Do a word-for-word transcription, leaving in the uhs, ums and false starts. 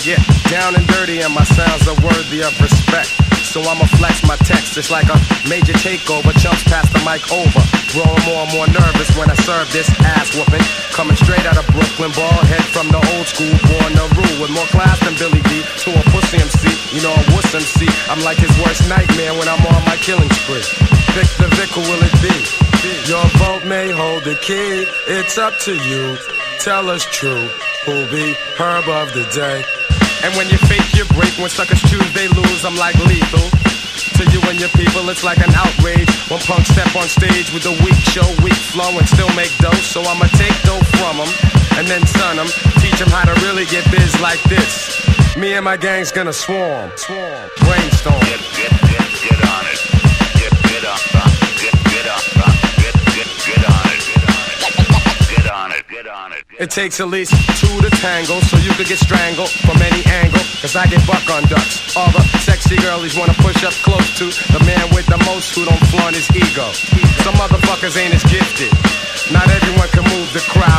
Yeah, down and dirty and my sounds are worthy of respect. So I'ma flex my text, it's like a major takeover. Chumps pass the mic over, growing more and more nervous when I serve this ass whooping. Coming straight out of Brooklyn, bald head from the old school, born to rule with more class than Billy D. To a pussy M C, you know a wuss M C. I'm like his worst nightmare when I'm on my killing spree. Vic the Vic, who will it be? Your vote may hold the key, it's up to you. Tell us true, who'll be Herb of the day? And when you fake, you break. When suckers choose, they lose. I'm like lethal. To you and your people, it's like an outrage. When punks step on stage with a weak show, weak flow, and still make dough. So I'ma take dough from them, and then son them. Teach them how to really get biz like this. Me and my gang's gonna swarm, swarm, brainstorm. Get, get, get, get on it. Get, get on, get, get on, get, get, get on it. Get on it, get on it. It takes at least two to tangle, so you could get strangled from any angle. Cause I get buck on ducks. All the sexy girlies wanna push up close to the man with the most who don't flaunt his ego. Some motherfuckers ain't as gifted. Not everyone can move the crowd.